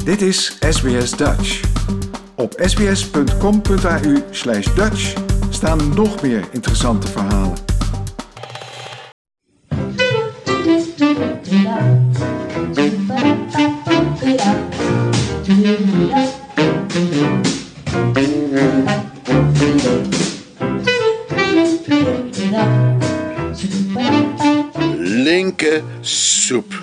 Dit is SBS Dutch. Op sbs.com.au/Dutch staan nog meer interessante verhalen. Linkensoep.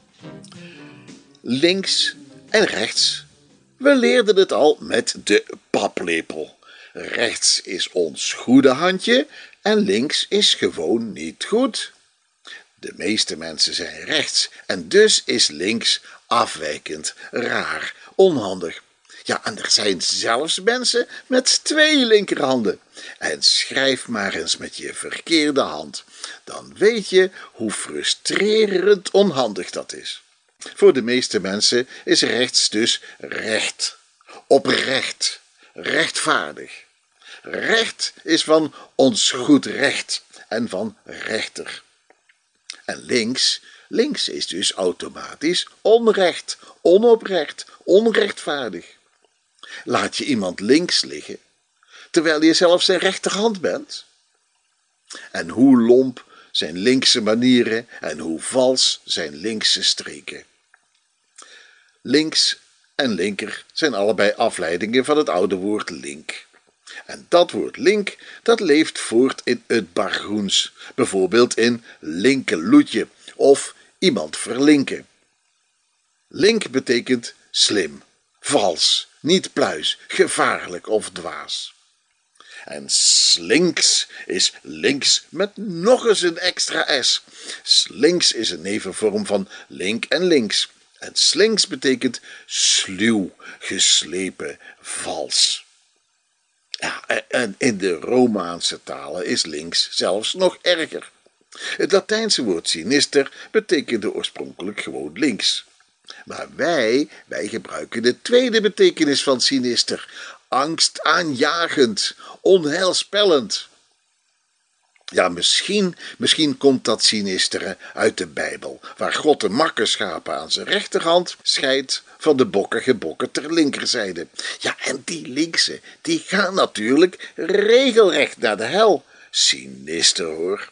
Links en rechts. We leerden het al met de paplepel. Rechts is ons goede handje en links is gewoon niet goed. De meeste mensen zijn rechts en dus is links afwijkend, raar, onhandig. Ja, en er zijn zelfs mensen met 2 linkerhanden. En schrijf maar eens met je verkeerde hand. Dan weet je hoe frustrerend onhandig dat is. Voor de meeste mensen is rechts dus recht, oprecht, rechtvaardig. Recht is van ons goed recht en van rechter. En links is dus automatisch onrecht, onoprecht, onrechtvaardig. Laat je iemand links liggen, terwijl je zelf zijn rechterhand bent? En hoe lomp zijn linkse manieren en hoe vals zijn linkse streken. Links en linker zijn allebei afleidingen van het oude woord link. En dat woord link, dat leeft voort in het Bargoens, bijvoorbeeld in linkeloetje of iemand verlinken. Link betekent slim, vals, niet pluis, gevaarlijk of dwaas. En slinks is links met nog eens een extra S. Slinks is een nevenvorm van link en links. En slinks betekent sluw, geslepen, vals. Ja, en in de Romaanse talen is links zelfs nog erger. Het Latijnse woord sinister betekende oorspronkelijk gewoon links. Maar wij gebruiken de tweede betekenis van sinister. Angstaanjagend, onheilspellend. Ja, misschien komt dat sinistere uit de Bijbel, waar God de makkerschapen aan zijn rechterhand scheidt van de bokkige bokken ter linkerzijde. Ja, en die linkse, die gaan natuurlijk regelrecht naar de hel. Sinister hoor.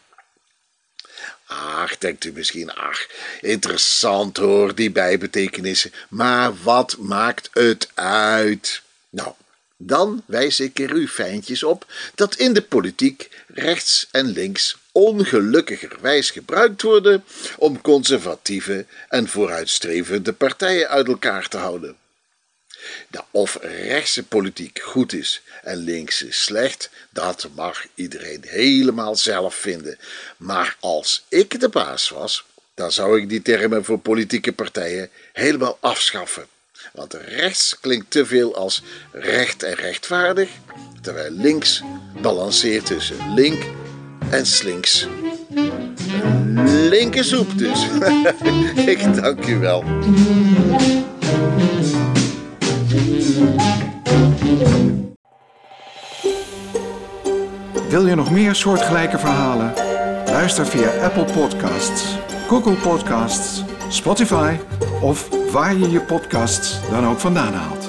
Ach, denkt u misschien, interessant hoor, die bijbetekenissen, maar wat maakt het uit? Nou, dan wijs ik er u fijntjes op dat in de politiek rechts en links ongelukkigerwijs gebruikt worden om conservatieve en vooruitstrevende partijen uit elkaar te houden. Nou, of rechtse politiek goed is en linkse slecht, dat mag iedereen helemaal zelf vinden. Maar als ik de baas was, dan zou ik die termen voor politieke partijen helemaal afschaffen. Want rechts klinkt te veel als recht en rechtvaardig, terwijl links balanceert tussen link en slinks. Linkensoep dus. Ik dank u wel. Wil je nog meer soortgelijke verhalen? Luister via Apple Podcasts, Google Podcasts, Spotify of waar je je podcasts dan ook vandaan haalt.